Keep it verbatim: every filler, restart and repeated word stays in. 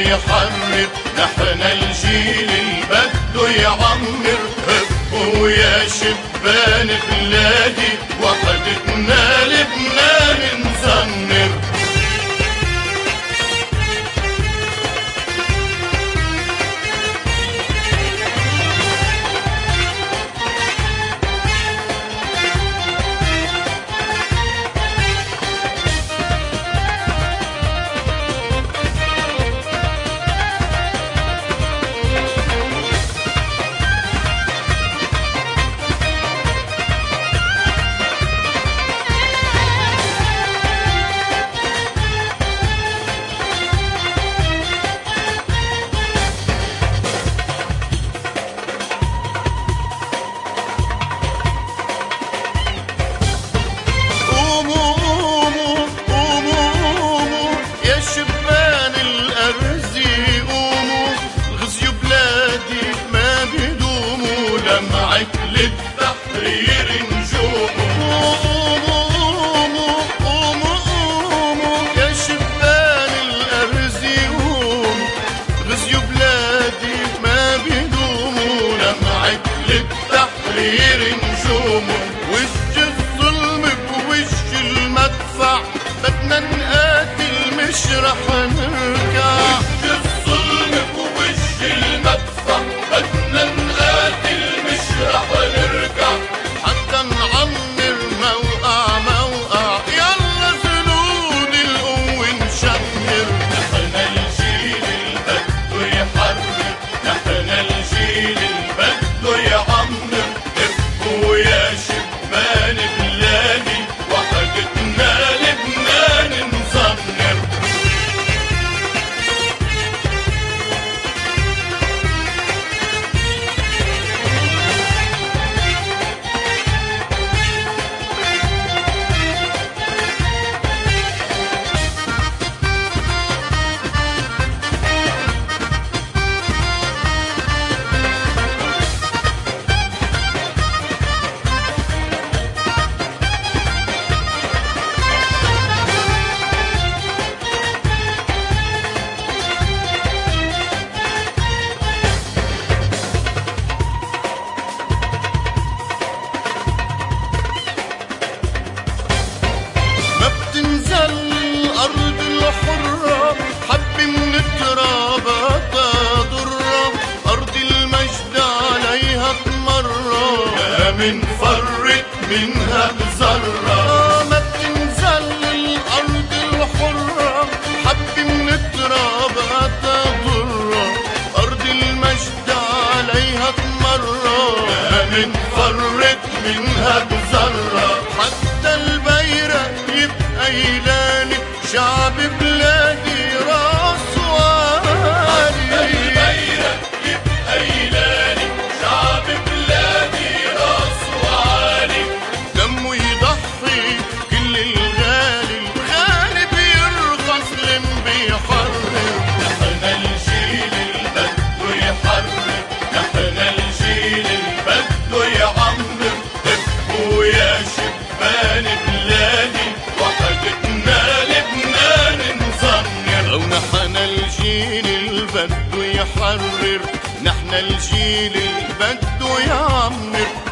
يحرر، نحن الجيل البده يعمر. هبوا يا شبان بلادي وحدتنا لبنان نزمر. للتحرير نجوموا. قوموا قوموا قوموا يا شبان الأرز قوموا، غزيوا بلادي ما بيدوموا. لمعت للتحرير نجوموا، وش الظلم بوش المدفع، بدنا نقاتل مش رح نركع. وش الظلم بوش المدفع، بدنا نقاتل مش رح نركع. حتى نعمر موقع موقع، يلا جنود القوة نشمر. نحن الجيل البده يحرر، نحن الجيل البده يعمر. ابقوا يا شبان بلادي وحدتنا لبنان نزمر. الأرض الحرة حب من الترابات ضرة، أرض المجد عليها تمرة، ما منفرط منها بذرة. ما بتنزل الأرض الحرة حب من الترابات ضرة، أرض المجد عليها تمرة، ما منفرط منها بذرة. حتى البيرق يبقى يلاني، شعب بلادي راس وعالي. حتى البيرق يبقى يلاني، شعب بلادي راس وعالي. دمه يضحي كل الغالي، الغالي بيرخص لم بيحرر. نحن الجيل البده يحرر، نحن الجيل البده يعمر. ابقوا يا شبان بلادي وحدتنا لبنان نزمر. لو نحن الجيل البده يحرر، نحن الجيل البده يعمر.